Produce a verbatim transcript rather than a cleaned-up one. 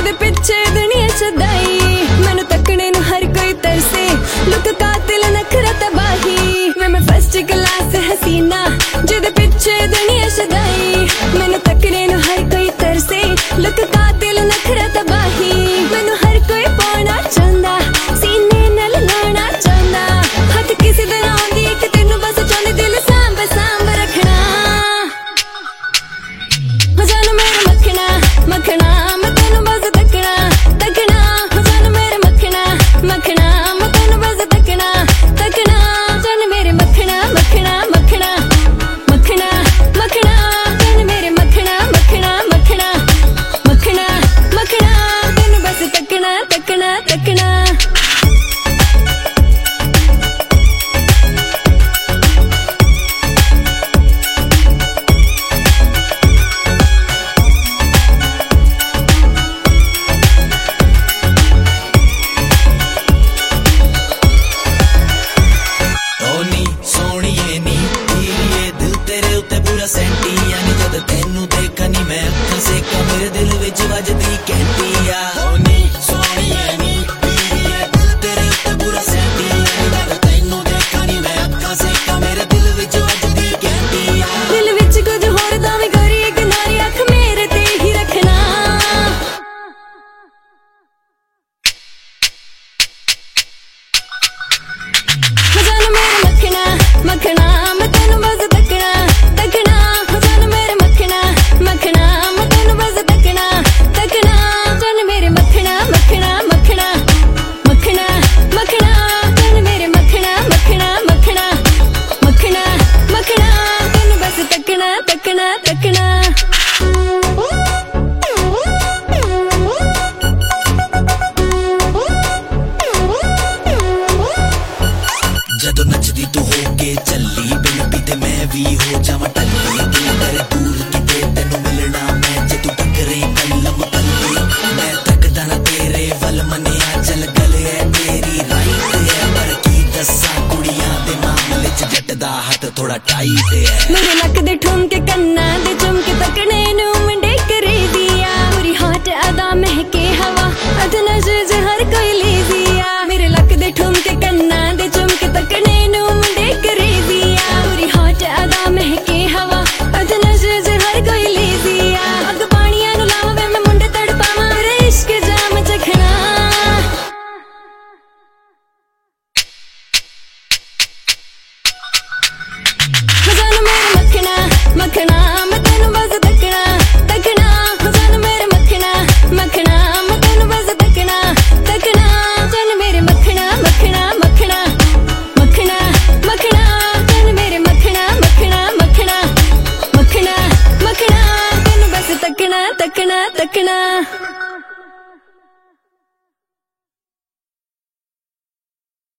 जिहदे पिछे दुनिया छदाई मैनू तकने नू हर कोई तरसे लुक कातिल नखरा तबाही मैं मैं फर्स्ट क्लास हसीना जिहदे पिछे दुनिया छदाई मैनू तकने नू हर कोई तरसे लुक कातिल नखरा तबाही मैनू हर कोई पाना चाहंदा सीने नाल लाना चाहंदा हथ किसी दिन आउंदी इक तैनू बस चाहंदी दिल सांभ सांभ रखना हो जान मेरा मखना मखना मैं तैनू बस तकना तकना हो जान मेरा मखना मखना मैं तैनू बस तकना तकना जान मेरे मखना मखना मखना मखना मखना जान मेरे मखना मखना मखना मखना मखना तैनू बस तकना तकना तकना तेनू देखा नी मैं अखां सेका मेरे दिल विच वजदी कहती आ ओ नी सोहणीए नी पीड़ीए दिल तेरे उत्ते पूरा सैंटी आ तेनू देखा नी मैं अखां सेका मेरे दिल विच वजदी कहती आ दिल विच कुछ होर दा वी करी इक नारी अख मेरे ते ही रखना जान मेरा मखना मखना मैं तैनू बस तकना तकना मखना मैं तैनू बस तकना तकना जान मेरे मखना मखना मखना मखना मखना जान मेरे मखना मखना मखना मखना मखना तैनू बस तकना तकना तकना जदों नचदी तू होके चली बिन पीते मैं भी हो जावां टल्ली दिल तेरे दूर किते तैनू मिलना मैं जे तू टकरे कलम तल्ली मैं तकदा ना तेरे वल मनिया चल गले है तेरी राइट है पर की दस्सां कुड़ियां दे मामले च जट दा हथ थोड़ा टाइट है मेरे नक दे ठुमके कन्ना दे झुमके तकने नू मुंडे करे दिया पूरी हाट अदा महके हवा अध नशे च हर कोई ले दिया मेरे लक दे ठुमके कन्ना दे झुमके तकने नू मुंडे करे दिया पूरी हाट अदा महके हवा अध नशे च हर कोई ले दिया अग पानियां नू लावे मैं मुंडे तड़पावां मेरे इश्क जाम चखना जान मेरा मखना मखना मैं तैनू बस तकना तकना हो जान मेरा मखना मखना मैं तैनू बस तकना तकना जान मेरे मखना मखना मखना मखना मखना जान मेरे मखना मखना मखना मखना मखना तैनू बस तकना तकना तकना